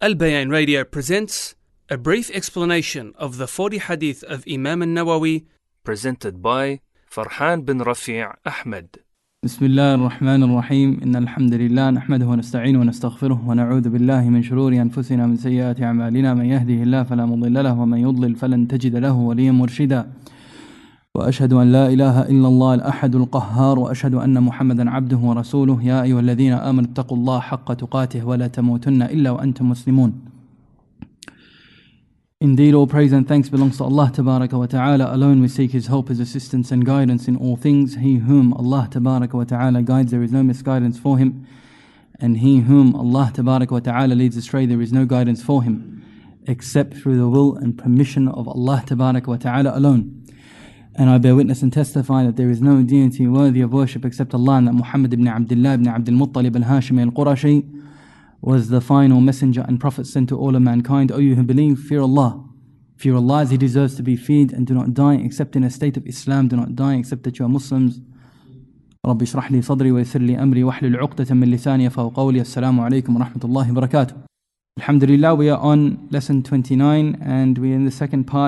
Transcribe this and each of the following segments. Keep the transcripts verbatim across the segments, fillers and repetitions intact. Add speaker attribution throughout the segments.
Speaker 1: Al Bayan Radio presents a brief explanation of the forty hadith of Imam al-Nawawi, presented by Farhan bin Rafi' Ahmed.
Speaker 2: بسم الله الرحمن الرحيم إن الحمد لله نحمده ونستعينه ونستغفره ونعوذ بالله من شرور أنفسنا ومن سيئات أعمالنا من يهده الله فلا مضل له ومن يضلل فلن تجد له وليا مرشدا وأشهد أن لا إله إلا الله الأحد القهار وأشهد أن محمدا عبده ورسوله يا أيها الذين آمنوا اتقوا الله حق تقاته ولا تموتن إلا وأنتم مسلمون. Indeed, all praise and thanks belongs to Allah Tabaraka wa Ta'ala. Alone we seek His help, His assistance and guidance in all things. He whom Allah Tabaraka wa Ta'ala guides, there is no misguidance for him. And he whom Allah Tabaraka wa Ta'ala leads astray, there is no guidance for him, except through the will and permission of Allah Tabaraka wa Ta'ala alone. And I bear witness and testify that there is no deity worthy of worship except Allah, and that Muhammad ibn Abdullah ibn Abdul Muttalib al-Hashimi al-Qurashi was the final messenger and prophet sent to all of mankind. O you who believe, fear Allah. Fear Allah as He deserves to be feared, and do not die except in a state of Islam. Do not die except that you are Muslims. رب اشرح لي صدري ويسر لي أمري واحلل عقدة من لساني يفقهوا قولي. السلام عليكم ورحمة الله وبركاته. Alhamdulillah, we are on lesson twenty-nine and we are in the second part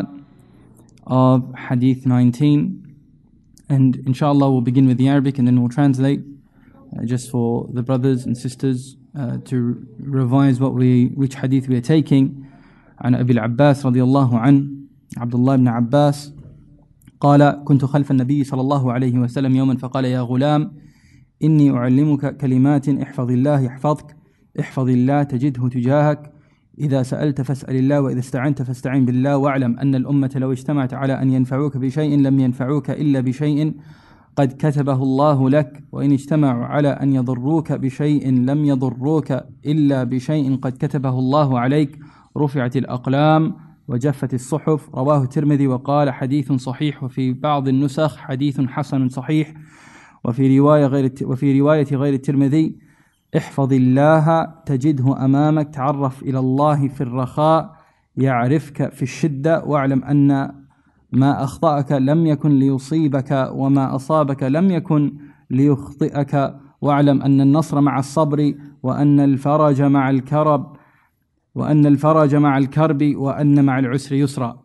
Speaker 2: of Hadith nineteen, and inshallah we'll begin with the Arabic and then we'll translate uh, just for the brothers and sisters uh, to revise what we which Hadith we are taking. عن أبي العباس رضي الله عنه عبد الله بن عباس قال كنت خلف النبي صلى الله عليه وسلم يوما فقال يا غلام إني أعلمك كلمات احفظ الله يحفظك احفظ الله تجده تجاهك إذا سألت فاسأل الله وإذا استعنت فاستعن بالله واعلم أن الأمة لو اجتمعت على أن ينفعوك بشيء لم ينفعوك إلا بشيء قد كتبه الله لك وإن اجتمعوا على أن يضروك بشيء لم يضروك إلا بشيء قد كتبه الله عليك رفعت الأقلام وجفت الصحف. رواه الترمذي وقال حديث صحيح، وفي بعض النسخ حديث حسن صحيح، وفي رواية غير وفي رواية غير الترمذي احفظ الله تجده أمامك تعرف إلى الله في الرخاء يعرفك في الشدة واعلم أن ما أخطأك لم يكن ليصيبك وما أصابك لم يكن ليخطئك واعلم أن النصر مع الصبر وأن الفرج مع الكرب وأن الفرج مع الكرب وأن مع العسر يسرا.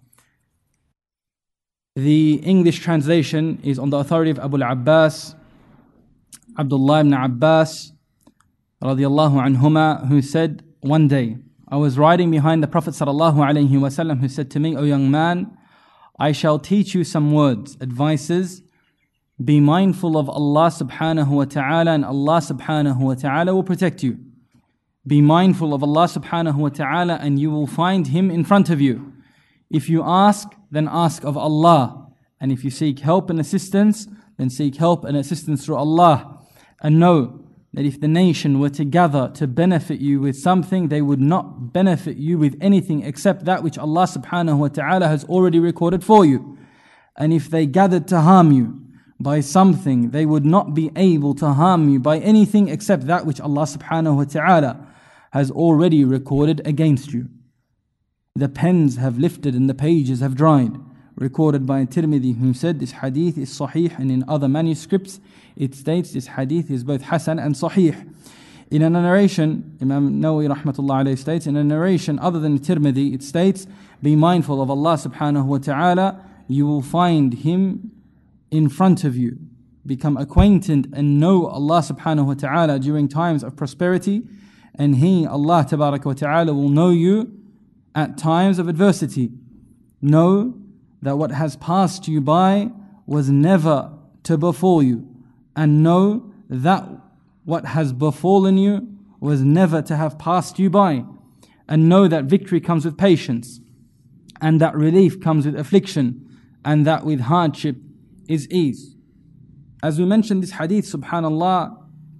Speaker 2: The English translation is on the authority of Abu al-Abbas, Abdullah ibn Abbas radiyallahu anhuma, who said, one day I was riding behind the Prophet sallallahu alaihi wasallam, who said to me, O young man, I shall teach you some words, advices. Be mindful of Allah subhanahu wa ta'ala, and Allah subhanahu wa ta'ala will protect you. Be mindful of Allah subhanahu wa ta'ala and you will find Him in front of you. If you ask, then ask of Allah. And if you seek help and assistance, then seek help and assistance through Allah. And know that if the nation were to gather to benefit you with something, they would not benefit you with anything except that which Allah subhanahu wa ta'ala has already recorded for you. And if they gathered to harm you by something, they would not be able to harm you by anything except that which Allah subhanahu wa ta'ala has already recorded against you. The pens have lifted and the pages have dried. Recorded by Tirmidhi, who said this hadith is sahih, and in other manuscripts it states this hadith is both hasan and sahih. In a narration, Imam Nawawi rahmatullah alayhi states, in a narration other than Tirmidhi, it states, be mindful of Allah subhanahu wa ta'ala, you will find Him in front of you. Become acquainted and know Allah subhanahu wa ta'ala during times of prosperity, and He, Allah tabaraka wa ta'ala, will know you at times of adversity. Know that what has passed you by was never to befall you, and know that what has befallen you was never to have passed you by, and know that victory comes with patience, and that relief comes with affliction, and that with hardship is ease. As we mentioned, this hadith, subhanallah,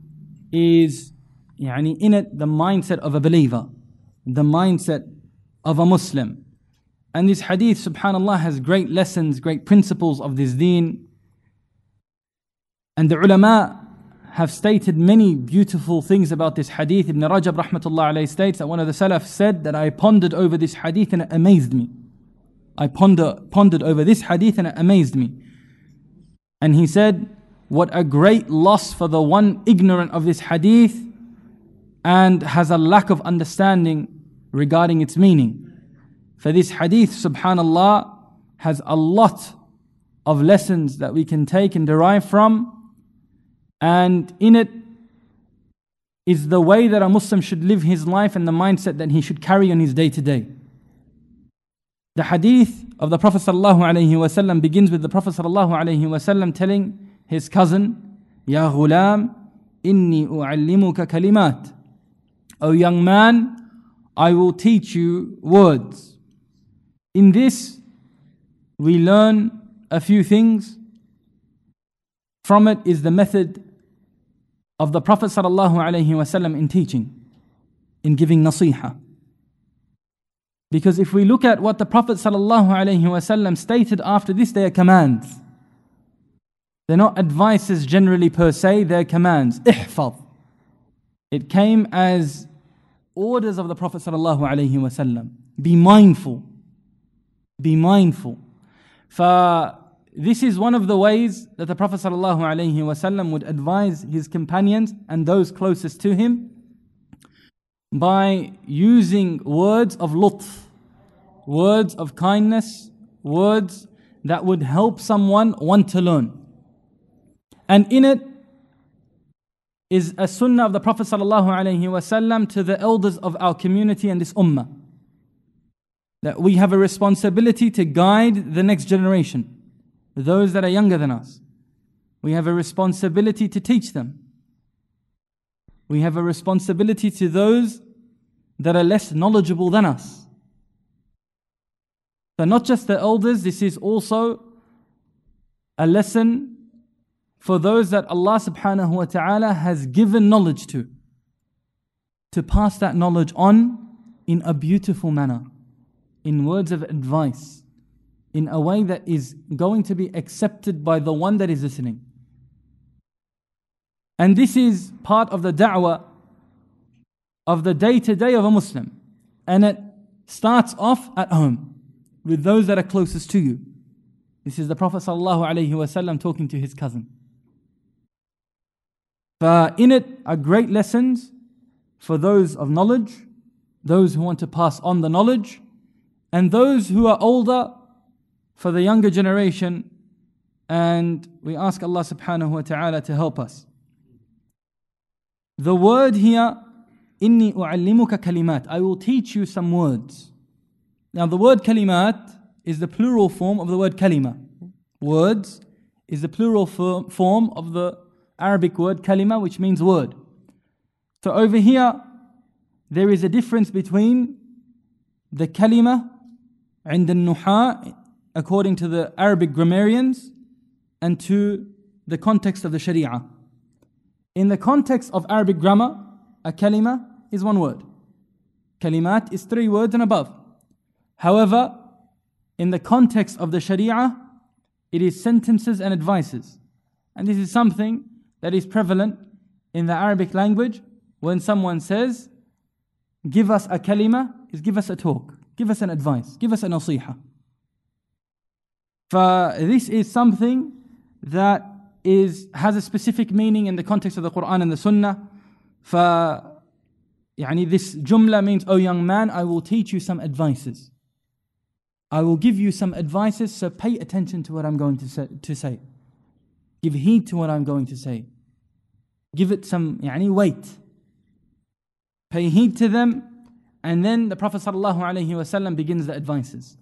Speaker 2: is yani, in it the mindset of a believer, the mindset of a Muslim. And this hadith, subhanallah, has great lessons, great principles of this deen. And the ulama have stated many beautiful things about this hadith. Ibn Rajab rahmatullah alayhi states that one of the Salaf said that I pondered over this hadith and it amazed me. I ponder, pondered over this hadith and it amazed me. And he said, what a great loss for the one ignorant of this hadith and has a lack of understanding regarding its meaning. For this hadith, subhanallah, has a lot of lessons that we can take and derive from, and in it is the way that a Muslim should live his life and the mindset that he should carry on his day to day. The hadith of the Prophet ﷺ begins with the Prophet ﷺ telling his cousin, Ya ghulam, inni u'allimuka kalimat. O young man, I will teach you words. In this, we learn a few things. From it is the method of the Prophet ﷺ in teaching, in giving nasiha. Because if we look at what the Prophet ﷺ stated after this, they are commands. They're not advices generally per se, they're commands. Ihfaz. It came as orders of the Prophet ﷺ. Be mindful. Be mindful. For this is one of the ways that the Prophet ﷺ would advise his companions and those closest to him, by using words of lutf, words of kindness, words that would help someone want to learn. And in it is a sunnah of the Prophet ﷺ to the elders of our community and this ummah, that we have a responsibility to guide the next generation, those that are younger than us. We have a responsibility to teach them. We have a responsibility to those that are less knowledgeable than us. So not just the elders, this is also a lesson for those that Allah subhanahu wa ta'ala has given knowledge to, to pass that knowledge on in a beautiful manner, in words of advice, in a way that is going to be accepted by the one that is listening. And this is part of the da'wah of the day-to-day of a Muslim. And it starts off at home, with those that are closest to you. This is the Prophet ﷺ talking to his cousin. But in it are great lessons for those of knowledge, those who want to pass on the knowledge, and those who are older, for the younger generation. And we ask Allah subhanahu wa ta'ala to help us. The word here, inni u'allimuka kalimat, I will teach you some words. Now the word kalimat is the plural form of the word kalima. Words is the plural form of the Arabic word kalima, which means word. So over here, there is a difference between the kalima and the nuha, according to the Arabic grammarians, and to the context of the Sharia. In the context of Arabic grammar, a kalima is one word. Kalimat is three words and above. However, in the context of the Sharia, it is sentences and advices. And this is something that is prevalent in the Arabic language. When someone says, give us a kalima, is give us a talk, give us an advice, give us a nasiha. For this is something that is has a specific meaning in the context of the Quran and the Sunnah. For يعني, this jumla means, oh young man, I will teach you some advices. I will give you some advices, so pay attention to what I'm going to say. To say. Give heed to what I'm going to say. Give it some يعني, weight. Pay heed to them, and then the Prophet ﷺ begins the advices.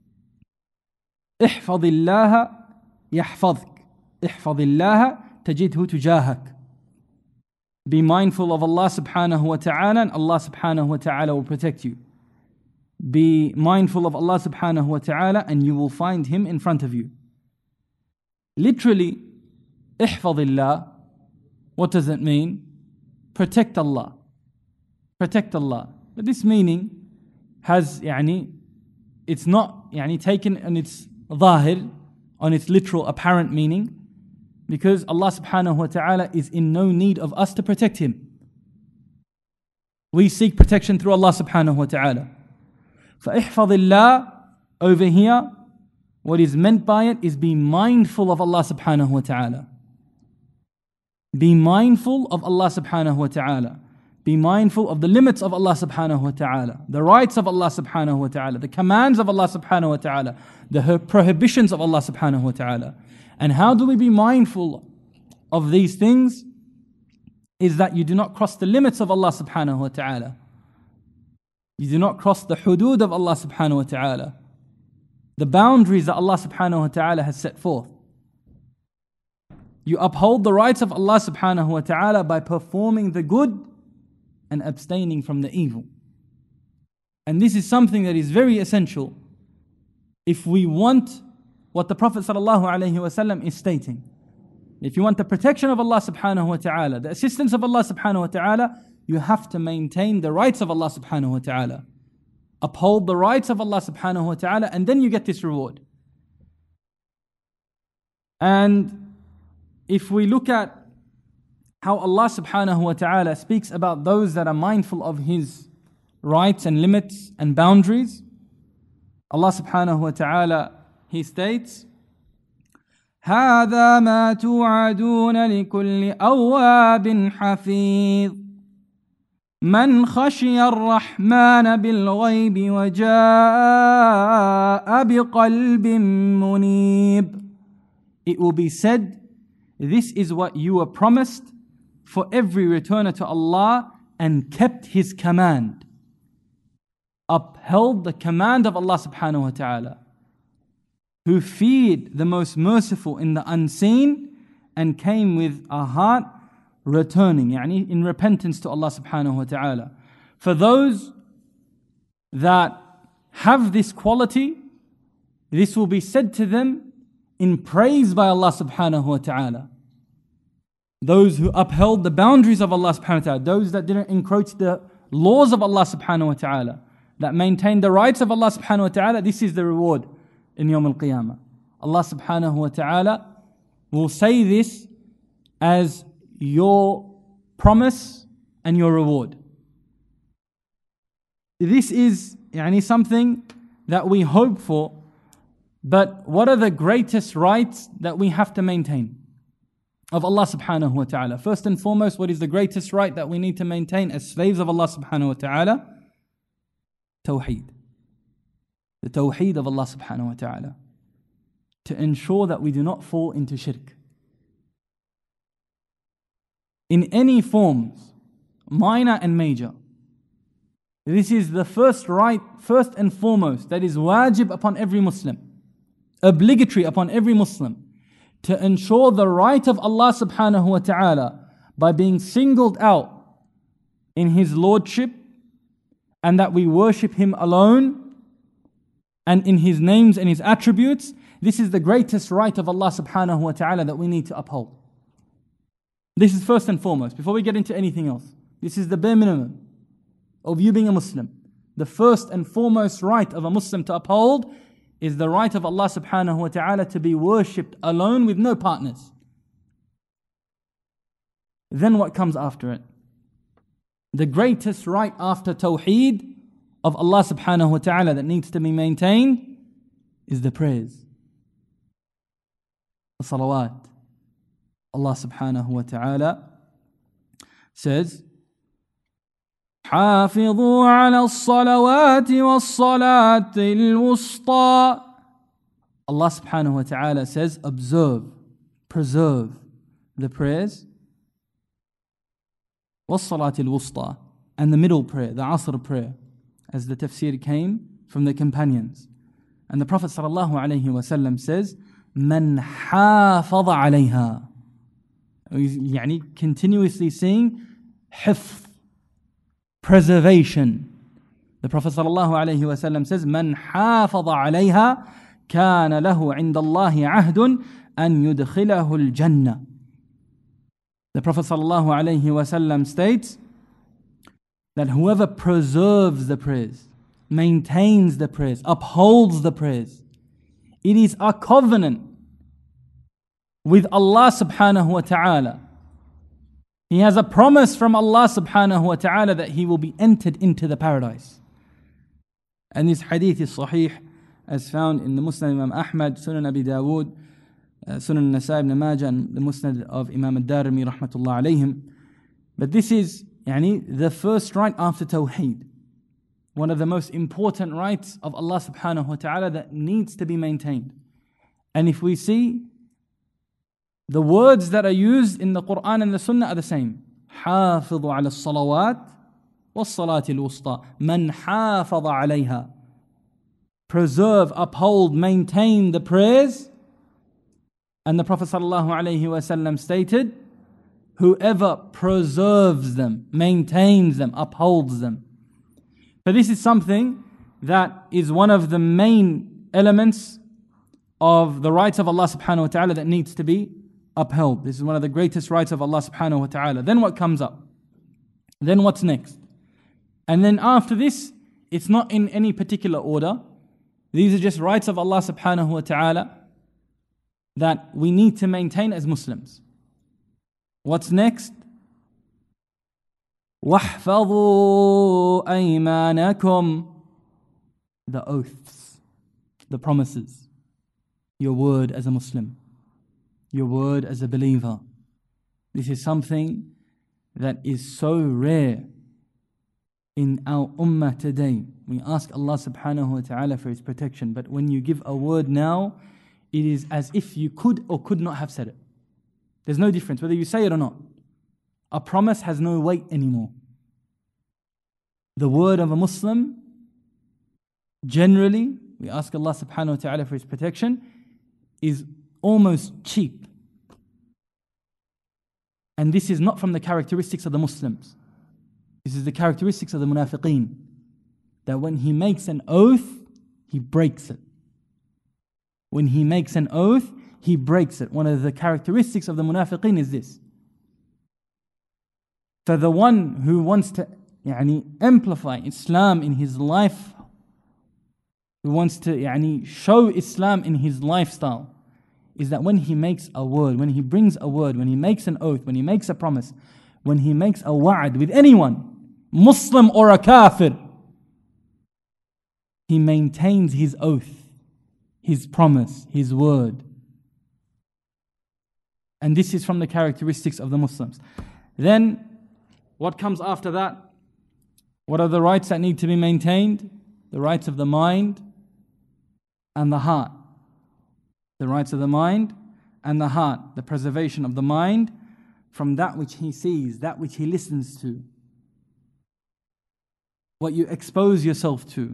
Speaker 2: احفظ الله يحفظك احفظ الله تجده تجاهك. Be mindful of Allah subhanahu wa ta'ala, and Allah subhanahu wa ta'ala will protect you. Be mindful of Allah subhanahu wa ta'ala, and you will find Him in front of you. Literally, احفظ الله, what does it mean? Protect Allah. Protect Allah. But this meaning has, يعني, it's not يعني, taken on its ظاهر, on its literal apparent meaning, because Allah subhanahu wa ta'ala is in no need of us to protect Him. We seek protection through Allah subhanahu wa ta'ala. فَإِحْفَظِ اللَّهِ, over here, what is meant by it is be mindful of Allah subhanahu wa ta'ala. Be mindful of Allah subhanahu wa ta'ala. be mindful of the limits of Allah subhanahu wa ta'ala, the rights of Allah subhanahu wa ta'ala, the commands of Allah subhanahu wa ta'ala, the prohibitions of Allah subhanahu wa ta'ala. And how do we be mindful of these things? Is that you do not cross the limits of Allah subhanahu wa ta'ala. You do not cross the hudud of Allah subhanahu wa ta'ala, the boundaries that Allah subhanahu wa ta'ala has set forth. You uphold the rights of Allah subhanahu wa ta'ala by performing the good and abstaining from the evil. And this is something that is very essential if we want what the Prophet sallallahu alaihi wasallam is stating. If you want the protection of Allah subhanahu wa ta'ala, the assistance of Allah subhanahu wa ta'ala, you have to maintain the rights of Allah subhanahu wa ta'ala. Uphold the rights of Allah subhanahu wa ta'ala, and then you get this reward. And if we look at how Allah subhanahu wa ta'ala speaks about those that are mindful of His rights and limits and boundaries, Allah subhanahu wa ta'ala, He states, هذا ما توعدون لكل أواب حفيظ من خشي الرحمن بالغيب وجاء بقلب منيب. It will be said, this is what you were promised for every returner to Allah and kept His command, upheld the command of Allah subhanahu wa ta'ala, who feared the most merciful in the unseen and came with a heart returning, yani in repentance to Allah subhanahu wa ta'ala. For those that have this quality, this will be said to them in praise by Allah subhanahu wa ta'ala. Those who upheld the boundaries of Allah subhanahu wa ta'ala, those that didn't encroach the laws of Allah subhanahu wa ta'ala, that maintained the rights of Allah subhanahu wa ta'ala, this is the reward in Yawm al-Qiyamah. Allah subhanahu wa ta'ala will say this as your promise and your reward. This is yani, something that we hope for, but what are the greatest rights that we have to maintain of Allah subhanahu wa ta'ala? First and foremost, what is the greatest right that we need to maintain as slaves of Allah subhanahu wa ta'ala? Tawheed. The Tawheed of Allah subhanahu wa ta'ala. To ensure that we do not fall into shirk. In any forms, minor and major. This is the first right, first and foremost, that is wajib upon every Muslim. Obligatory upon every Muslim. To ensure the right of Allah subhanahu wa ta'ala by being singled out in His Lordship, and that we worship Him alone, and in His names and His attributes. This is the greatest right of Allah subhanahu wa ta'ala that we need to uphold. This is first and foremost, before we get into anything else. This is the bare minimum of you being a Muslim. The first and foremost right of a Muslim to uphold is the right of Allah subhanahu wa ta'ala to be worshipped alone with no partners. Then what comes after it? The greatest right after Tawheed of Allah subhanahu wa ta'ala that needs to be maintained is the prayers. The salawat. Allah subhanahu wa ta'ala says, حافظوا على الصلوات والصلاة الوسطى. Allah subhanahu wa ta'ala says, observe, preserve the prayers, والصلاة الوسطى, and the middle prayer, the Asr prayer, as the tafsir came from the companions. And the Prophet sallallahu alaihi wasallam says, من حافظ عليها. يعني continuously saying حفظ, preservation. The Prophet sallallahu alaihi wasallam says, من حافظ عليها كان له عند الله عهد أن يدخله الجنة. The Prophet sallallahu alaihi wasallam states that whoever preserves the prayers, maintains the prayers, upholds the prayers, it is a covenant with Allah subhanahu wa ta'ala. He has a promise from Allah subhanahu wa ta'ala that he will be entered into the paradise. And this hadith is sahih, as found in the Musnad Imam Ahmad, Sunan Abi Dawood, uh, Sunan Nasai ibn Majah, and the Musnad of Imam al-Darimi rahmatullah alayhim. But this is Yani the first right after Tawheed. One of the most important rights of Allah subhanahu wa ta'ala that needs to be maintained. And if we see, the words that are used in the Quran and the Sunnah are the same. حافظوا على الصلوات والصلاة الوسطى من حافظ عليها. Preserve, uphold, maintain the prayers. And the Prophet sallallahu alaihi wasallam stated, whoever preserves them, maintains them, upholds them. So this is something that is one of the main elements of the rights of Allah subhanahu wa ta'ala that needs to be upheld. This is one of the greatest rights of Allah subhanahu wa ta'ala. Then what comes up? Then what's next? And then after this, it's not in any particular order. These are just rights of Allah subhanahu wa ta'ala that we need to maintain as Muslims. What's next? وَاحْفَظُوا أَيْمَانَكُمْ. The oaths, the promises. Your word as a Muslim. Your word as a believer. This is something that is so rare in our ummah today. We ask Allah subhanahu wa ta'ala for His protection. But when you give a word now, it is as if you could or could not have said it. There's no difference whether you say it or not. A promise has no weight anymore. The word of a Muslim, generally, we ask Allah subhanahu wa ta'ala for His protection, is almost cheap. And this is not from the characteristics of the Muslims. This is the characteristics of the munafiqeen. That when he makes an oath, he breaks it. When he makes an oath, he breaks it. One of the characteristics of the munafiqeen is this. So the one who wants to يعني, amplify Islam in his life, who wants to يعني, show Islam in his lifestyle, is that when he makes a word, when he brings a word, when he makes an oath, when he makes a promise, when he makes a wa'ad with anyone, Muslim or a kafir, he maintains his oath, his promise, his word. And this is from the characteristics of the Muslims. Then, what comes after that? What are the rights that need to be maintained? The rights of the mind and the heart. The rights of the mind and the heart. The preservation of the mind from that which he sees, that which he listens to. What you expose yourself to.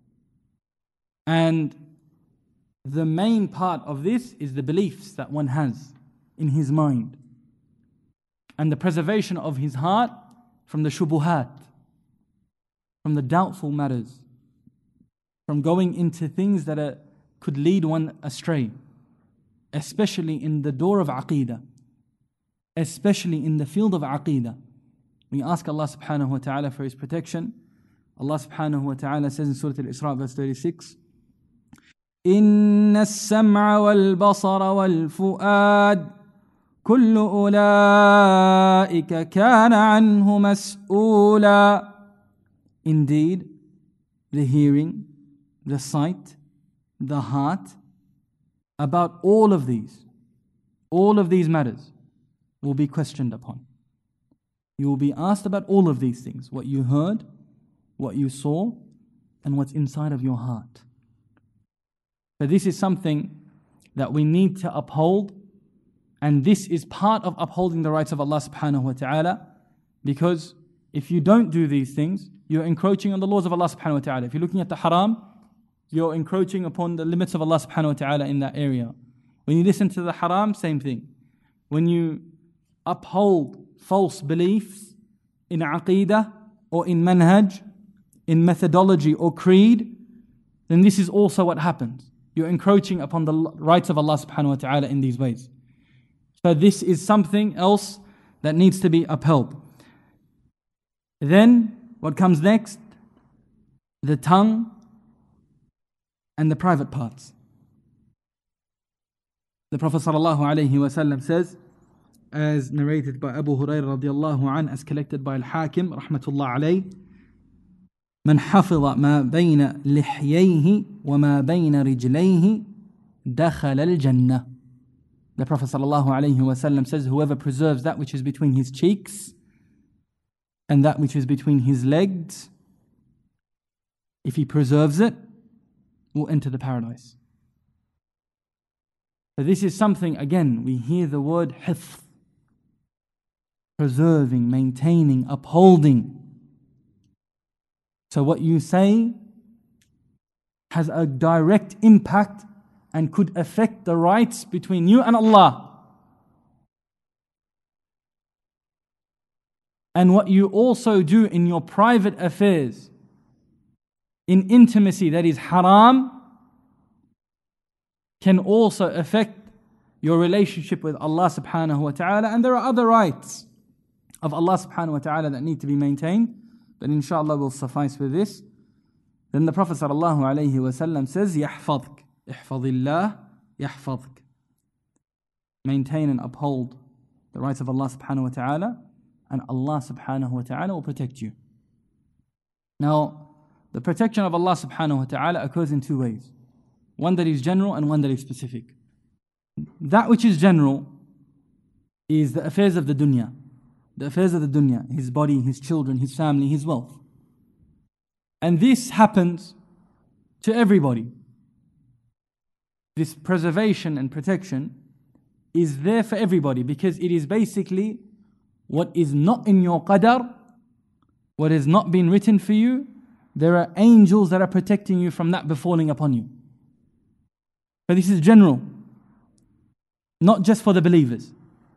Speaker 2: And the main part of this is the beliefs that one has in his mind. And the preservation of his heart from the shubuhat, from the doubtful matters, from going into things that are, could lead one astray, especially in the door of aqeedah, especially in the field of aqeedah. We ask Allah subhanahu wa ta'ala for His protection. Allah subhanahu wa ta'ala says in Surah Al-Isra verse thirty-six, إِنَّ السَّمْعَ وَالْبَصَرَ وَالْفُؤَادَ كُلُّ أُولَٰئِكَ كَانَ عَنْهُ مَسْئُولًا. Indeed, the hearing, the sight, the heart, about all of these, all of these matters will be questioned upon. You will be asked about all of these things, what you heard, what you saw, and what's inside of your heart. But this is something that we need to uphold, and this is part of upholding the rights of Allah subhanahu wa ta'ala, because if you don't do these things, you're encroaching on the laws of Allah subhanahu wa ta'ala. If you're looking at the haram, you're encroaching upon the limits of Allah subhanahu wa ta'ala in that area. When you listen to the haram, same thing. When you uphold false beliefs in aqeedah or in manhaj, in methodology or creed, then this is also what happens. You're encroaching upon the rights of Allah subhanahu wa ta'ala in these ways. So this is something else that needs to be upheld. Then, what comes next? The tongue and the private parts. The Prophet sallallahu alaihi wasallam says, as narrated by Abu Hurairah radiallahu an, as collected by Al-Hakim rahmatullah alayh, من حفظ ما بين لحييه وما بين رجليه دخل الجنة. The Prophet sallallahu alaihi wasallam says, whoever preserves that which is between his cheeks and that which is between his legs, if he preserves it, will enter the paradise. But this is something, again, we hear the word hifz, preserving, maintaining, upholding. So what you say has a direct impact and could affect the rights between you and Allah. And what you also do in your private affairs, in intimacy that is haram, can also affect your relationship with Allah subhanahu wa ta'ala. And there are other rights of Allah subhanahu wa ta'ala that need to be maintained, but inshallah we'll suffice with this. Then the Prophet sallallahu alayhi wa sallam says, يَحْفَظْكَ احفظ الله يحفظك. Maintain and uphold the rights of Allah subhanahu wa ta'ala, and Allah subhanahu wa ta'ala will protect you. Now, the protection of Allah subhanahu wa ta'ala occurs in two ways. One that is general and one that is specific. That which is general is the affairs of the dunya. The affairs of the dunya, his body, his children, his family, his wealth. And this happens to everybody. This preservation and protection is there for everybody because it is basically what is not in your qadar, what has not been written for you. There are angels that are protecting you from that befalling upon you. But this is general, not just for the believers.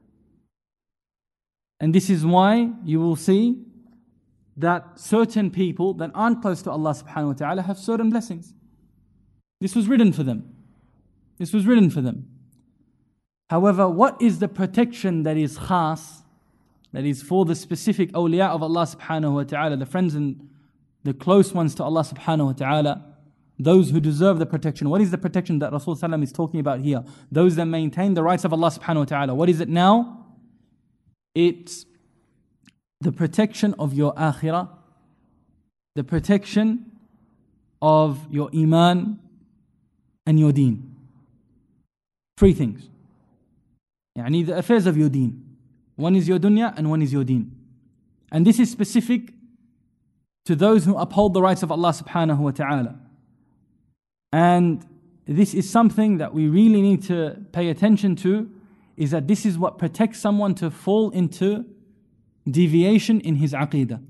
Speaker 2: And this is why you will see that certain people that aren't close to Allah subhanahu wa ta'ala have certain blessings. This was written for them. This was written for them. However, what is the protection that is khas, that is for the specific awliya of Allah subhanahu wa ta'ala, the friends and the close ones to Allah subhanahu wa ta'ala, those who deserve the protection? What is the protection that Rasul sallallahu alaihi wasallam is talking about here? Those that maintain the rights of Allah subhanahu wa ta'ala. What is it now? It's the protection of your akhirah, the protection of your iman and your deen. Three things. Yani the affairs of your deen. One is your dunya and one is your deen. And this is specific to those who uphold the rights of Allah subhanahu wa ta'ala. And this is something that we really need to pay attention to, is that this is what protects someone to fall into deviation in his aqeedah.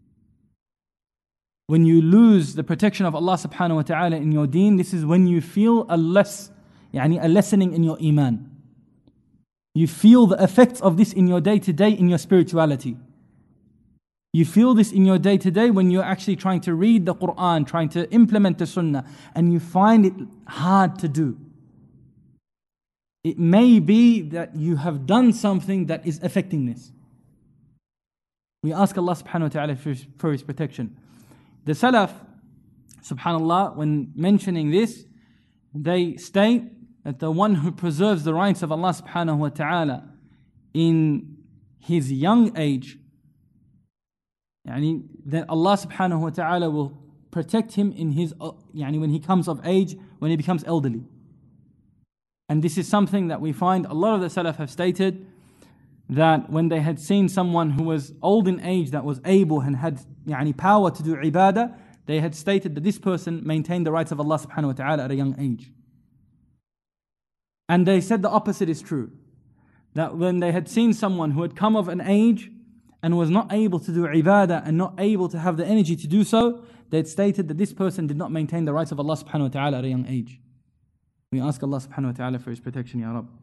Speaker 2: When you lose the protection of Allah subhanahu wa ta'ala in your deen, this is when you feel a less, yani a lessening in your iman. You feel the effects of this in your day-to-day, in your spirituality. You feel this in your day-to-day when you're actually trying to read the Quran, trying to implement the Sunnah, and you find it hard to do. It may be that you have done something that is affecting this. We ask Allah subhanahu wa ta'ala for, for His protection. The Salaf, subhanallah, when mentioning this, they state that the one who preserves the rights of Allah subhanahu wa ta'ala in his young age, yani, that Allah subhanahu wa ta'ala will protect him in his, yani, when he comes of age, when he becomes elderly. And this is something that we find a lot of the Salaf have stated, that when they had seen someone who was old in age that was able and had yani, power to do ibadah, they had stated that this person maintained the rights of Allah subhanahu wa ta'ala at a young age. And they said the opposite is true. That when they had seen someone who had come of an age and was not able to do ibadah and not able to have the energy to do so, they had stated that this person did not maintain the rights of Allah subhanahu wa ta'ala at a young age. We ask Allah subhanahu wa ta'ala for His protection, Ya Rabb.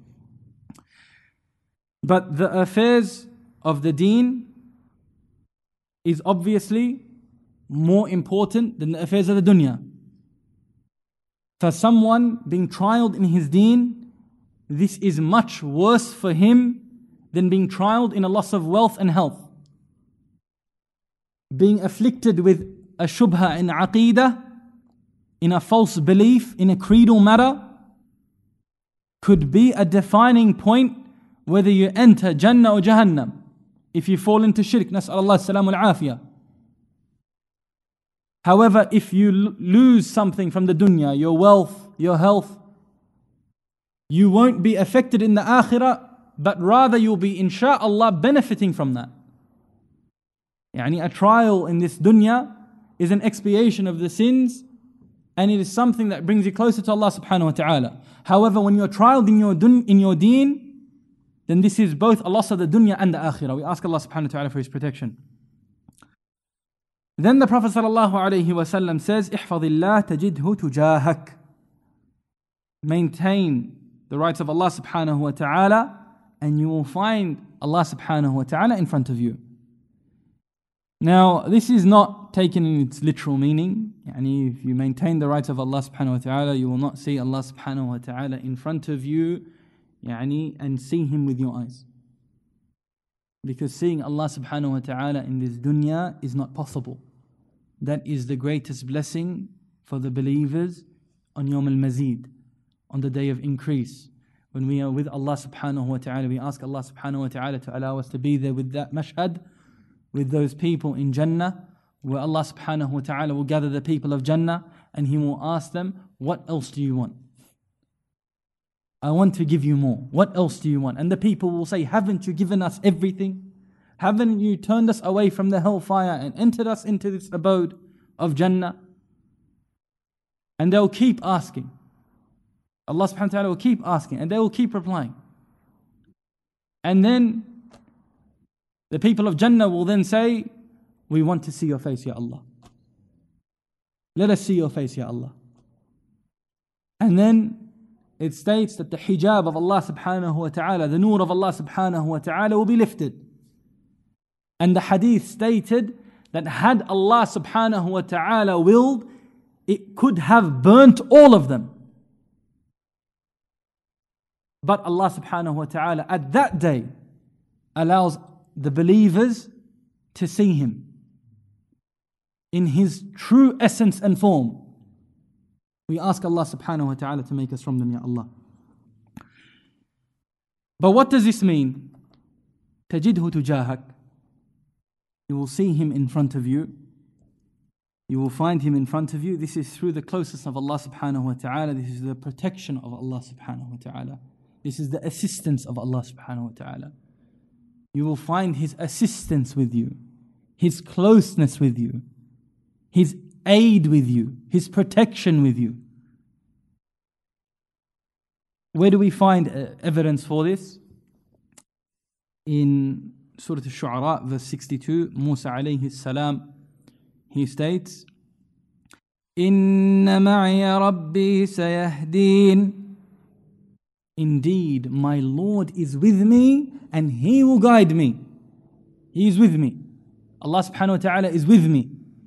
Speaker 2: But the affairs of the deen is obviously more important than the affairs of the dunya. For someone being trialed in his deen, this is much worse for him than being trialed in a loss of wealth and health. Being afflicted with a shubha in aqeedah, in a false belief, in a creedal matter, could be a defining point whether you enter Jannah or Jahannam. If you fall into shirk, nas'al Allah as-salamu al-afiyah. However, if you l- lose something from the dunya, your wealth, your health, you won't be affected in the akhirah, but rather you'll be insha'Allah benefiting from that. Yani a trial in this dunya is an expiation of the sins, and it is something that brings you closer to Allah subhanahu wa ta'ala. However, when you're trialed in your dun, in your deen, then this is both a loss of the dunya and the akhirah. We ask Allah subhanahu wa ta'ala for His protection. Then the Prophet sallallahu alayhi wa sallam says, احفظ الله تجده تجاهك. Maintain the rights of Allah subhanahu wa ta'ala, and you will find Allah subhanahu wa ta'ala in front of you. Now, this is not taken in its literal meaning. Yani if you maintain the rights of Allah subhanahu wa ta'ala, you will not see Allah subhanahu wa ta'ala in front of you, yani, and see Him with your eyes. Because seeing Allah subhanahu wa ta'ala in this dunya is not possible. That is the greatest blessing for the believers on Yawm al-Mazid, on the day of increase. When we are with Allah subhanahu wa ta'ala, we ask Allah subhanahu wa ta'ala to allow us to be there with that mashhad, with those people in Jannah, where Allah subhanahu wa ta'ala will gather the people of Jannah, and He will ask them, what else do you want? I want to give you more. What else do you want? And the people will say, haven't you given us everything? Haven't you turned us away from the hellfire and entered us into this abode of Jannah? And they'll keep asking. Allah subhanahu wa ta'ala will keep asking, and they will keep replying. And then the people of Jannah will then say, we want to see your face, Ya Allah. Let us see your face, Ya Allah. And then it states that the hijab of Allah subhanahu wa ta'ala, the nur of Allah subhanahu wa ta'ala will be lifted. And the hadith stated that had Allah subhanahu wa ta'ala willed, it could have burnt all of them. But Allah subhanahu wa ta'ala at that day allows the believers to see Him in His true essence and form. We ask Allah subhanahu wa ta'ala to make us from them, Ya Allah. But what does this mean? تجده تجاهك. You will see Him in front of you. You will find Him in front of you. This is through the closeness of Allah subhanahu wa ta'ala. This is the protection of Allah subhanahu wa ta'ala. This is the assistance of Allah subhanahu wa ta'ala. You will find His assistance with you, His closeness with you, His aid with you, His protection with you. Where do we find uh, evidence for this? In Surah Al-Shu'ara, verse sixty-two, Musa alayhi salam, he states, Inna ma'iya rabbi sayahdeen. Indeed, my Lord is with me and He will guide me. He is with me. Allah subhanahu wa ta'ala is with me.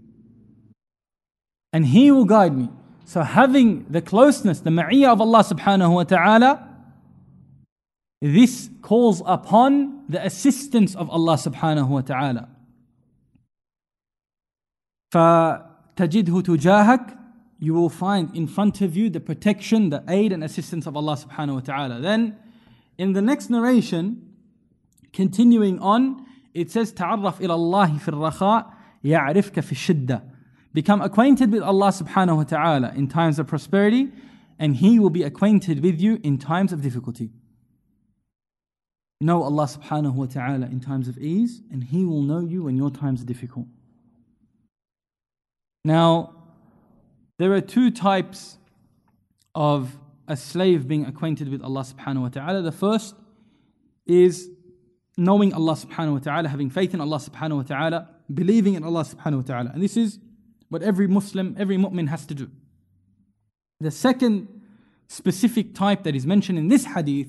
Speaker 2: And He will guide me. So having the closeness, the ma'iyah of Allah subhanahu wa ta'ala, this calls upon the assistance of Allah subhanahu wa ta'ala. فَتَجِدْهُ تُجَاهَكَ. You will find in front of you the protection, the aid and assistance of Allah subhanahu wa ta'ala. Then in the next narration, continuing on, it says, تَعَرَّفْ إِلَى اللَّهِ فِي الرَّخَاءِ يَعْرِفْكَ فِي الشِّدَّةِ. Become acquainted with Allah subhanahu wa ta'ala in times of prosperity, and He will be acquainted with you in times of difficulty. Know Allah subhanahu wa ta'ala in times of ease, and He will know you when your times are difficult. Now, there are two types of a slave being acquainted with Allah subhanahu wa ta'ala. The first is knowing Allah subhanahu wa ta'ala, having faith in Allah subhanahu wa ta'ala, believing in Allah subhanahu wa ta'ala. And this is what every Muslim, every mu'min has to do. The second specific type that is mentioned in this hadith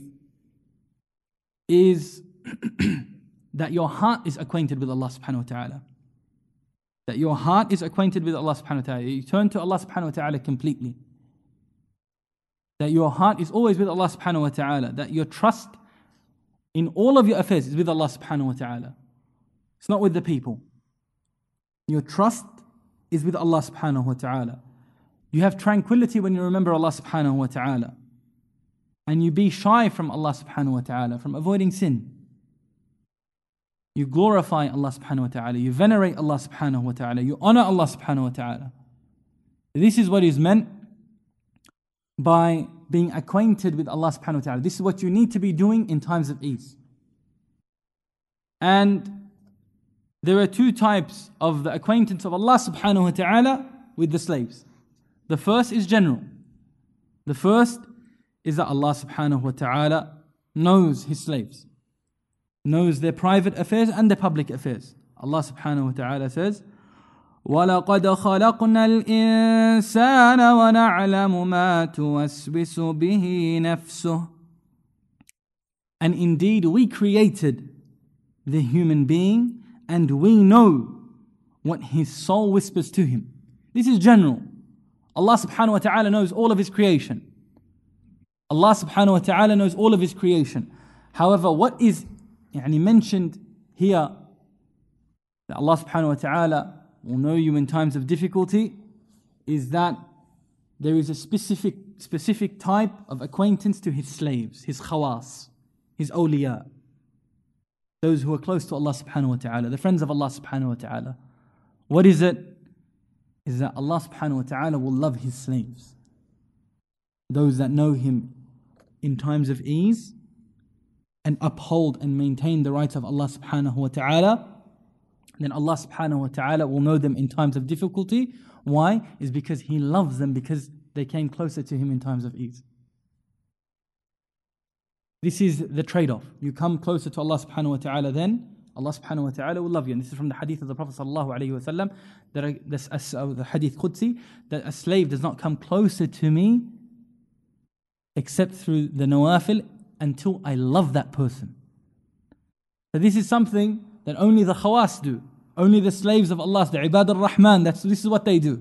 Speaker 2: is that your heart is acquainted with Allah subhanahu wa ta'ala. That your heart is acquainted with Allah subhanahu wa ta'ala. You turn to Allah subhanahu wa ta'ala completely. That your heart is always with Allah subhanahu wa ta'ala. That your trust in all of your affairs is with Allah subhanahu wa ta'ala. It's not with the people. Your trust is with Allah subhanahu wa ta'ala. You have tranquility when you remember Allah subhanahu wa ta'ala. And you be shy from Allah subhanahu wa ta'ala, from avoiding sin. You glorify Allah subhanahu wa ta'ala. You venerate Allah subhanahu wa ta'ala. You honor Allah subhanahu wa ta'ala. This is what is meant by being acquainted with Allah subhanahu wa ta'ala. This is what you need to be doing in times of ease. And there are two types of the acquaintance of Allah subhanahu wa ta'ala with the slaves. The first is general. The first is that Allah subhanahu wa ta'ala knows His slaves, knows their private affairs and their public affairs. Allah subhanahu wa ta'ala says, وَلَقَدْ خَلَقْنَا الْإِنسَانَ وَنَعْلَمُ مَا تُوَسْوِسُ بِهِ نَفْسُهُ. And indeed we created the human being and we know what his soul whispers to him. This is general. Allah subhanahu wa ta'ala knows all of His creation. Allah subhanahu wa ta'ala knows all of His creation. However, what is يعني mentioned here, that Allah subhanahu wa ta'ala will know you in times of difficulty, is that there is a specific specific type of acquaintance to His slaves, His khawas, His awliya, those who are close to Allah subhanahu wa ta'ala, the friends of Allah subhanahu wa ta'ala. What is it? Is that Allah subhanahu wa ta'ala will love His slaves. Those that know Him in times of ease and uphold and maintain the rights of Allah subhanahu wa ta'ala, then Allah subhanahu wa ta'ala will know them in times of difficulty. Why? Is because He loves them, because they came closer to Him in times of ease. This is the trade-off. You come closer to Allah subhanahu wa ta'ala, then Allah subhanahu wa ta'ala will love you. And this is from the hadith of the Prophet sallallahu alayhi wa sallam, that I, this, uh, the hadith Qudsi, that a slave does not come closer to me except through the nawafil until I love that person. So this is something that only the khawas do. Only the slaves of Allah, the ibad al-Rahman, that's, this is what they do.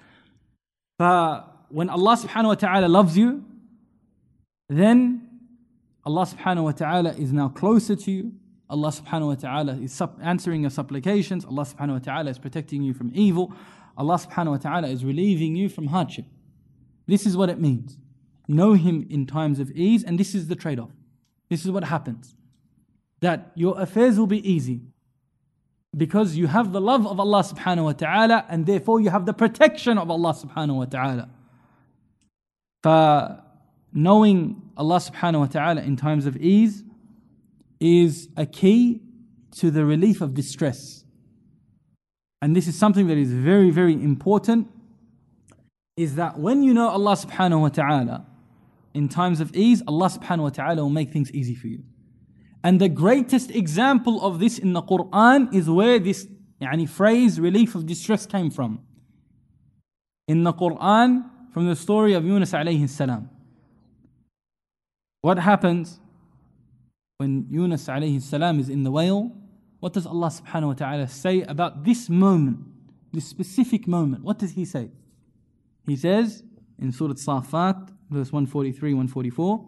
Speaker 2: But when Allah subhanahu wa ta'ala loves you, then Allah subhanahu wa ta'ala is now closer to you. Allah subhanahu wa ta'ala is sup- answering your supplications. Allah subhanahu wa ta'ala is protecting you from evil. Allah subhanahu wa ta'ala is relieving you from hardship. This is what it means. Know Him in times of ease, and this is the trade-off. This is what happens. That your affairs will be easy because you have the love of Allah subhanahu wa ta'ala, and therefore you have the protection of Allah subhanahu wa ta'ala. For knowing Allah subhanahu wa ta'ala in times of ease is a key to the relief of distress. And this is something that is very, very important, is that when you know Allah subhanahu wa ta'ala in times of ease, Allah subhanahu wa ta'ala will make things easy for you. And the greatest example of this in the Quran is where this يعني, phrase, relief of distress, came from. In the Quran, from the story of Yunus alayhi salam. What happens when Yunus alayhi salam is in the whale? What does Allah subhanahu wa ta'ala say about this moment, this specific moment? What does He say? He says in Surah Safat, verse one forty-three, one forty-four,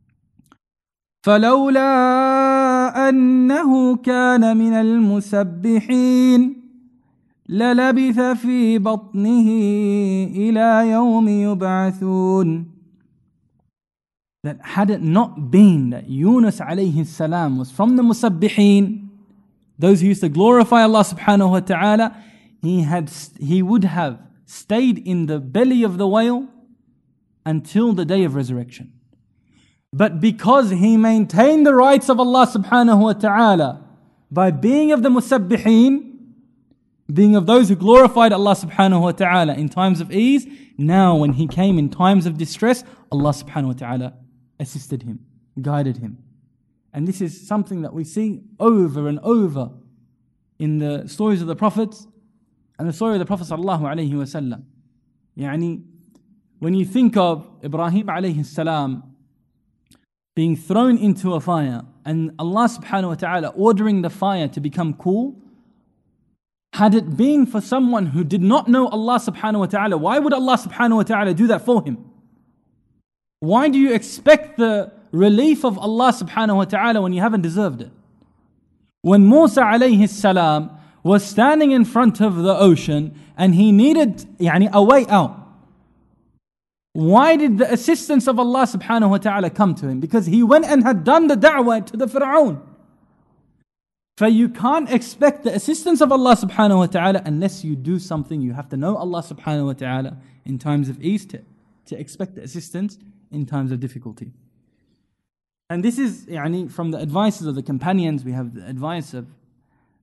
Speaker 2: فَلَوْلَا أَنَّهُ كَانَ مِنَ الْمُسَبِّحِينَ لَلَبِثَ فِي بَطْنِهِ إِلَى يَوْمِ يُبْعَثُونَ. That had it not been that Yunus alayhi salam was from the Musabbihin, those who used to glorify Allah subhanahu wa ta'ala, he had he would have stayed in the belly of the whale until the day of resurrection. But because he maintained the rights of Allah subhanahu wa ta'ala by being of the Musabbihin, being of those who glorified Allah subhanahu wa ta'ala in times of ease, now when he came in times of distress, Allah subhanahu wa ta'ala assisted him, guided him. And this is something that we see over and over in the stories of the prophets and the story of the Prophet sallallahu alayhi wa sallam. Yani, when you think of Ibrahim alayhi salam being thrown into a fire and Allah subhanahu wa ta'ala ordering the fire to become cool, had it been for someone who did not know Allah subhanahu wa ta'ala, why would Allah subhanahu wa ta'ala do that for him? Why do you expect the relief of Allah subhanahu wa ta'ala when you haven't deserved it? When Musa alayhi salam was standing in front of the ocean and he needed yani, a way out, why did the assistance of Allah subhanahu wa ta'ala come to him? Because he went and had done the da'wah to the Fir'aun. So you can't expect the assistance of Allah subhanahu wa ta'ala unless you do something. You have to know Allah subhanahu wa ta'ala in times of ease to, to expect the assistance in times of difficulty. And this is يعني, from the advices of the companions. We have the advice of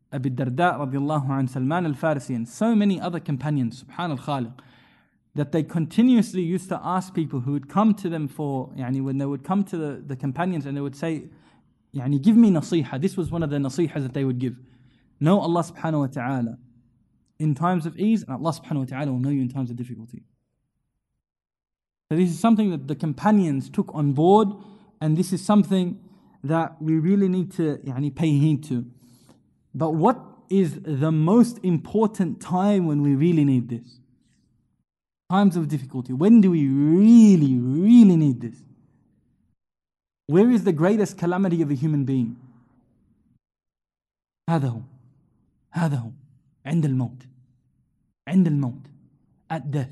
Speaker 2: Abi Darda radiallahu an, Salman al-Farisi, and so many other companions, subhan al-Khaliq, that they continuously used to ask people who would come to them for, yani when they would come to the, the companions and they would say, yani give me nasiha. This was one of the nasihas that they would give. Know Allah subhanahu wa ta'ala in times of ease, and Allah subhanahu wa ta'ala will know you in times of difficulty. So this is something that the companions took on board, and this is something that we really need to yani, pay heed to. But what is the most important time when we really need this? Times of difficulty. When do we really, really need this? Where is the greatest calamity of a human being? هذا هو هذا هو عند الموت عند الموت at death.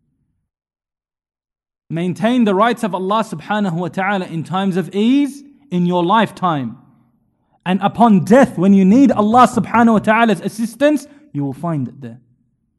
Speaker 2: Maintain the rights of Allah subhanahu wa ta'ala in times of ease in your lifetime. And upon death, when you need Allah subhanahu wa ta'ala's assistance, you will find it there.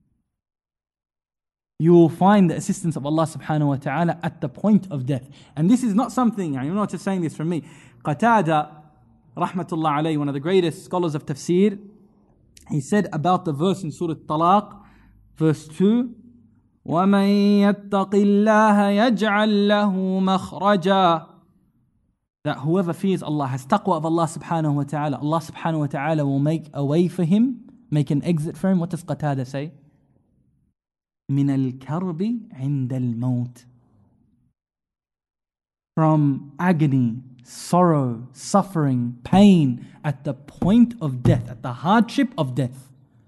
Speaker 2: You will find the assistance of Allah subhanahu wa ta'ala at the point of death. And this is not something, I'm not just saying this from me. Qatada, rahmatullah alayhi, one of the greatest scholars of tafsir, he said about the verse in Surah Talaq, verse two, وَمَن يَتَّقِ اللَّهَ يَجْعَلْ لَهُ مَخْرَجًا, that whoever fears Allah, has taqwa of Allah subhanahu wa ta'ala, Allah subhanahu wa ta'ala will make a way for him, make an exit for him. What does Qatada say? مِنَ الْكَرْبِ عِنْدَ الْمَوْتِ, from agony, sorrow, suffering, pain at the point of death, at the hardship of death.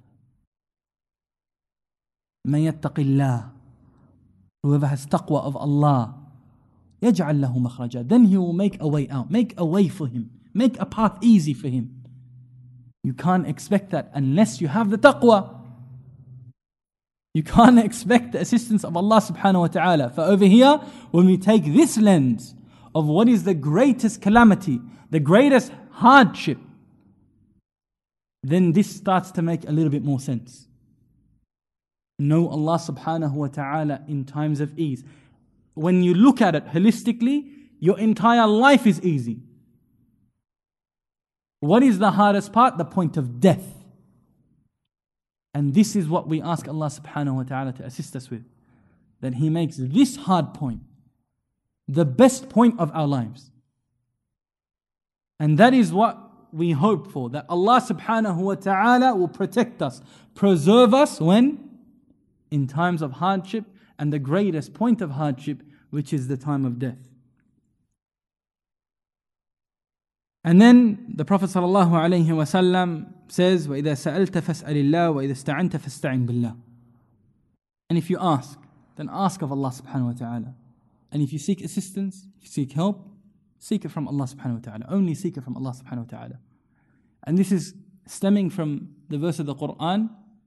Speaker 2: مَن يَتَّقِ اللَّهِ, whoever has taqwa of Allah, يَجْعَلْ لَهُ مَخْرَجًا, then he will make a way out, make a way for him, make a path easy for him. You can't expect that unless you have the taqwa. You can't expect the assistance of Allah subhanahu wa ta'ala. For over here, when we take this lens of what is the greatest calamity, the greatest hardship, then this starts to make a little bit more sense. Know Allah subhanahu wa ta'ala in times of ease. When you look at it holistically, your entire life is easy. What is the hardest part? The point of death. And this is what we ask Allah subhanahu wa ta'ala to assist us with. That He makes this hard point the best point of our lives. And that is what we hope for. That Allah subhanahu wa ta'ala will protect us, preserve us when? In times of hardship, and the greatest point of hardship, which is the time of death. And then the Prophet sallallahu alaihi wasallam says, وَإِذَا سَأَلْتَ فَاسْأَلِ اللَّهِ وَإِذَا اسْتَعَنْتَ فَاسْتَعِنْ بِاللَّهِ. And if you ask, then ask of Allah subhanahu wa ta'ala. And if you seek assistance, if you seek help, seek it from Allah subhanahu wa ta'ala. Only seek it from Allah subhanahu wa ta'ala. And this is stemming from the verse of the Quran,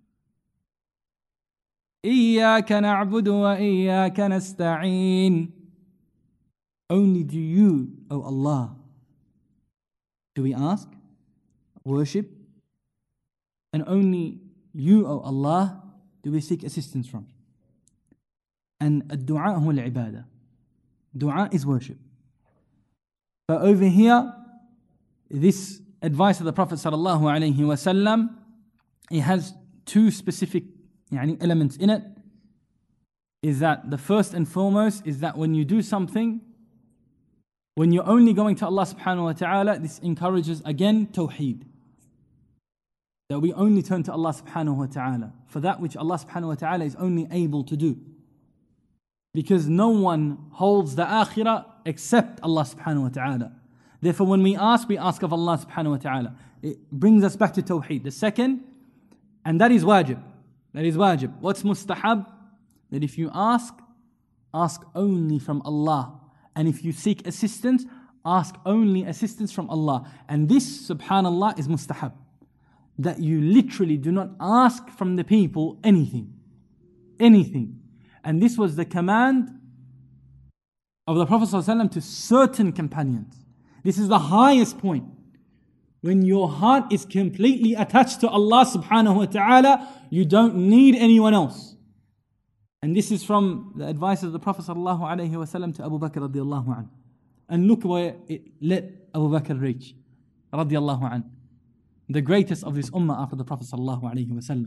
Speaker 2: إِيَّاكَ نَعْبُدُ وَإِيَّاكَ نَسْتَعِينَ. Only do you, O Allah, do we ask, worship, and only you, O Allah, do we seek assistance from. And ad-du'a huwa al-ibadah. Dua is worship. But over here, this advice of the Prophet sallallahu alaihi wasallam, it has two specific yani, elements in it. Is that the first and foremost is that when you do something, when you're only going to Allah subhanahu wa ta'ala, this encourages again tawheed. That we only turn to Allah subhanahu wa ta'ala for that which Allah subhanahu wa ta'ala is only able to do. Because no one holds the akhirah except Allah subhanahu wa ta'ala. Therefore when we ask, we ask of Allah subhanahu wa ta'ala. It brings us back to tawheed. The second, and that is wajib. That is wajib. What's mustahab? That if you ask, ask only from Allah. And if you seek assistance, ask only assistance from Allah. And this, subhanallah, is mustahab. That you literally do not ask from the people anything. Anything. And this was the command of the Prophet ﷺ to certain companions. This is the highest point. When your heart is completely attached to Allah subhanahu wa ta'ala, you don't need anyone else. And this is from the advice of the Prophet sallallahu alaihi wasallam to Abu Bakr radiallahu anhu. And look where it let Abu Bakr reach, radiallahu anhu. the greatest of this ummah after the Prophet sallallahu alaihi wasallam.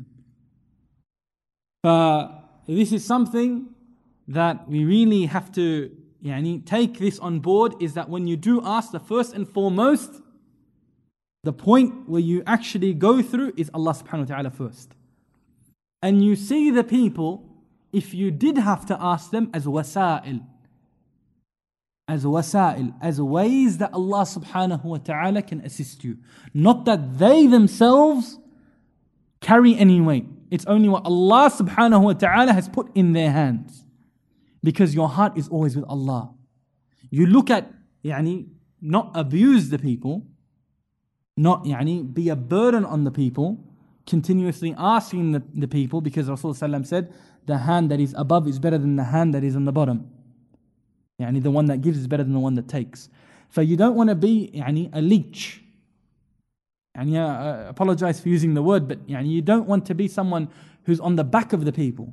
Speaker 2: But this is something that we really have to yani, take this on board, is that when you do ask, the first and foremost, the point where you actually go through is Allah subhanahu wa ta'ala first. And you see the people, if you did have to ask them, as wasa'il, as wasa'il, as ways that Allah subhanahu wa ta'ala can assist you. Not that they themselves carry any weight. It's only what Allah subhanahu wa ta'ala has put in their hands. Because your heart is always with Allah. You look at, yani, not abuse the people, not yani, be a burden on the people, continuously asking the, the people, because Rasulullah said, the hand that is above is better than the hand that is on the bottom. Yani, the one that gives is better than the one that takes. So you don't want to be yani, a leech. And yeah, I apologize for using the word, but yani, you don't want to be someone who's on the back of the people,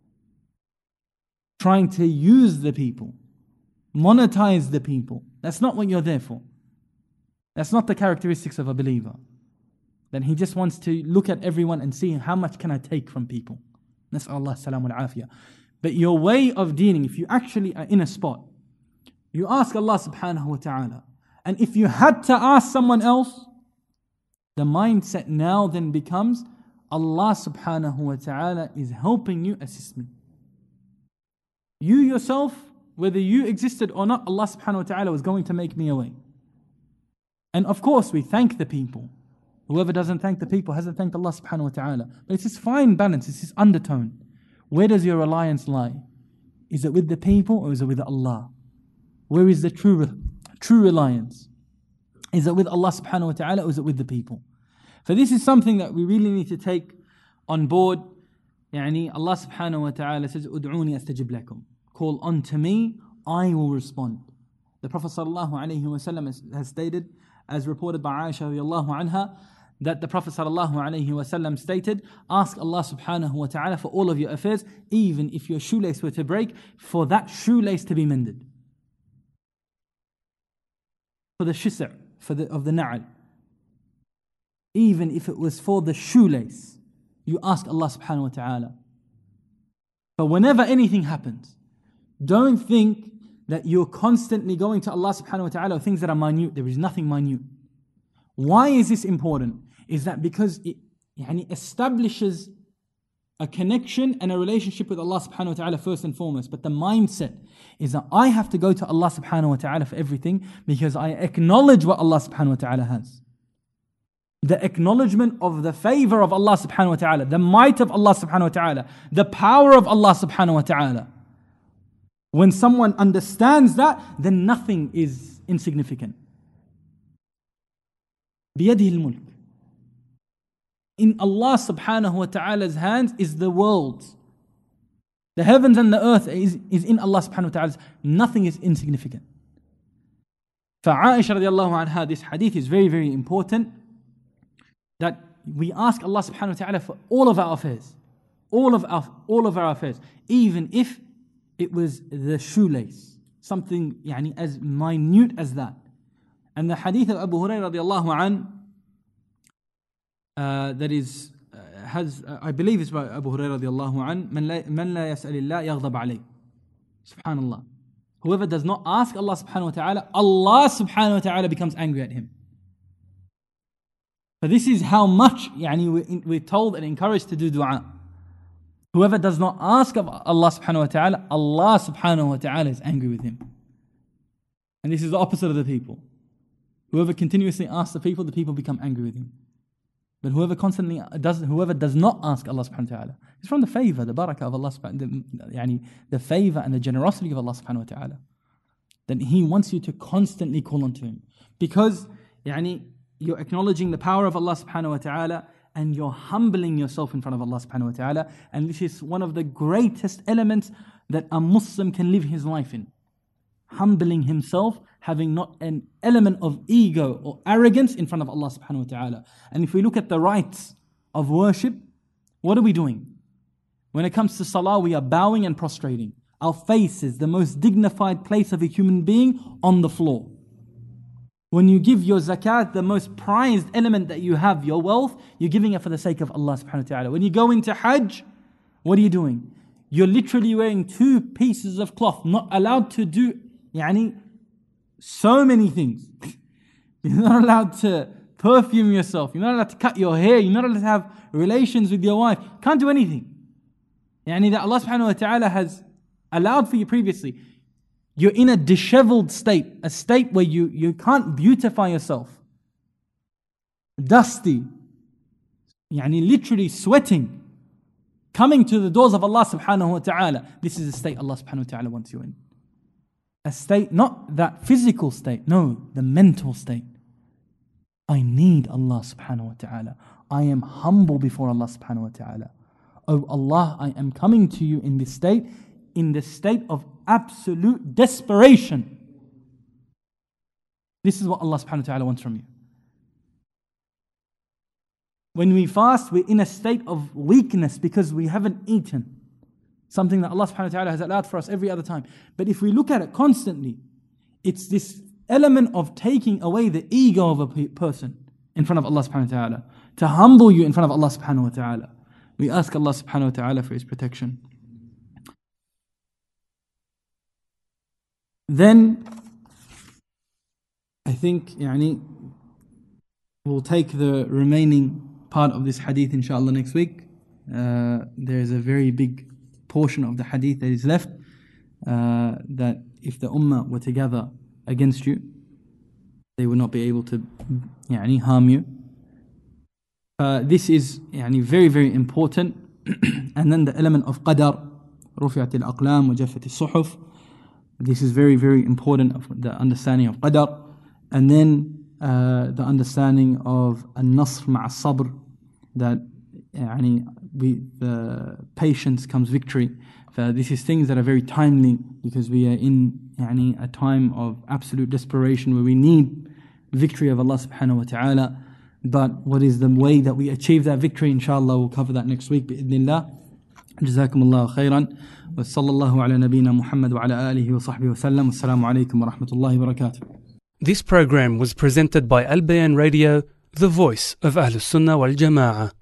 Speaker 2: trying to use the people, monetize the people. That's not what you're there for. That's not the characteristics of a believer. Then he just wants to look at everyone and see how much can I take from people. Nas'al Allah salam wal afiyah. But your way of dealing, if you actually are in a spot, you ask Allah subhanahu wa ta'ala. And if you had to ask someone else, the mindset now then becomes, Allah subhanahu wa ta'ala is helping you, assist me. You yourself, whether you existed or not, Allah subhanahu wa ta'ala was going to make me a way. And of course we thank the people. Whoever doesn't thank the people hasn't thanked Allah subhanahu wa ta'ala. But it's this fine balance, it's this undertone. Where does your reliance lie? Is it with the people or is it with Allah? Where is the true, true reliance? Is it with Allah subhanahu wa ta'ala or is it with the people? So this is something that we really need to take on board. Yani Allah subhanahu wa ta'ala says, Ud'uni astajib lakum. Call unto me, I will respond. The Prophet sallallahu alayhi wa sallam has stated, as reported by Aisha radiallahu anha, that the Prophet sallallahu alayhi wa sallam stated, ask Allah subhanahu wa ta'ala for all of your affairs, even if your shoelace were to break, for that shoelace to be mended. For the shisa' for the, of the na'al. Even if it was for the shoelace, you ask Allah subhanahu wa ta'ala. But whenever anything happens, don't think that you're constantly going to Allah subhanahu wa ta'ala with things that are minute. There is nothing minute. Why is this important? Is that because it yani, establishes a connection and a relationship with Allah subhanahu wa ta'ala first and foremost. But the mindset is that I have to go to Allah subhanahu wa ta'ala for everything because I acknowledge what Allah subhanahu wa ta'ala has. The acknowledgement of the favor of Allah subhanahu wa ta'ala, the might of Allah subhanahu wa ta'ala, the power of Allah subhanahu wa ta'ala. When someone understands that, then nothing is insignificant. بيده الملك. In Allah subhanahu wa ta'ala's hands is the world. The heavens and the earth is, is in Allah subhanahu wa ta'ala's. Nothing is insignificant. For Aisha radiallahu anha, this hadith is very, very important. That we ask Allah subhanahu wa ta'ala for all of our affairs. All of our, all of our affairs. Even if it was the shoelace. Something yani, as minute as that. And the hadith of Abu Hurairah radiallahu an, uh, that is, uh, has, uh, I believe it's by Abu Hurairah radiallahu an, man la, man la yas'alillah yaghdab alayh. Subhanallah. Whoever does not ask Allah subhanahu wa ta'ala, Allah subhanahu wa ta'ala becomes angry at him. So this is how much yani, we're told and encouraged to do dua. Whoever does not ask of Allah subhanahu wa ta'ala, Allah subhanahu wa ta'ala is angry with him. And this is the opposite of the people. Whoever continuously asks the people, the people become angry with him. But whoever constantly does, whoever does not ask Allah subhanahu wa ta'ala, it's from the favor, the barakah of Allah subhanahu wa ta'ala, yani the favor and the generosity of Allah subhanahu wa ta'ala. Then He wants you to constantly call unto Him. Because yani, you're acknowledging the power of Allah subhanahu wa ta'ala and you're humbling yourself in front of Allah subhanahu wa ta'ala. And this is one of the greatest elements that a Muslim can live his life in. Humbling himself, having not an element of ego or arrogance in front of Allah subhanahu wa ta'ala. And if we look at the rites of worship, what are we doing? When it comes to salah, we are bowing and prostrating. Our face is the most dignified place of a human being on the floor. When you give your zakat, the most prized element that you have, your wealth, you're giving it for the sake of Allah subhanahu wa ta'ala. When you go into Hajj, what are you doing? You're literally wearing two pieces of cloth, not allowed to do yani, so many things. You're not allowed to perfume yourself. You're not allowed to cut your hair. You're not allowed to have relations with your wife. Can't do anything. Yani that Allah subhanahu wa ta'ala has allowed for you previously. You're in a disheveled state, a state where you, you can't beautify yourself. Dusty, yani literally sweating, coming to the doors of Allah subhanahu wa ta'ala. This is the state Allah subhanahu wa ta'ala wants you in. A state, not that physical state, no, the mental state. I need Allah subhanahu wa ta'ala. I am humble before Allah subhanahu wa ta'ala. Oh Allah, I am coming to you in this state, in the state of absolute desperation. This is what Allah subhanahu wa ta'ala wants from you. When we fast, we're in a state of weakness because we haven't eaten. Something that Allah subhanahu wa ta'ala has allowed for us every other time. But if we look at it constantly, it's this element of taking away the ego of a person in front of Allah subhanahu wa ta'ala, to humble you in front of Allah subhanahu wa ta'ala. We ask Allah subhanahu wa ta'ala for His protection. Then, I think, yani, we'll take the remaining part of this hadith inshallah next week. Uh, there is a very big portion of the hadith that is left, uh, that if the ummah were together against you, they would not be able to yani, harm you. Uh, this is yani, very, very important. And then the element of qadar, رفعت الأقلام وجفت الصحف. This is very, very important, of the understanding of qadar. And then uh, the understanding of an-nasr ma'a sabr, that yani, we, the patience comes victory. So this is things that are very timely because we are in yani, a time of absolute desperation where we need victory of Allah subhanahu wa ta'ala. But what is the way that we achieve that victory? Inshallah, we'll cover that next week. Bi'idhnillah. جزاكم الله خيرا وصلى الله على نبينا محمد وعلى آله وصحبه وسلم والسلام عليكم ورحمة الله وبركاته.
Speaker 1: This program was presented by Al Bayan Radio, the voice of Ahlus Sunnah wal Jama'ah.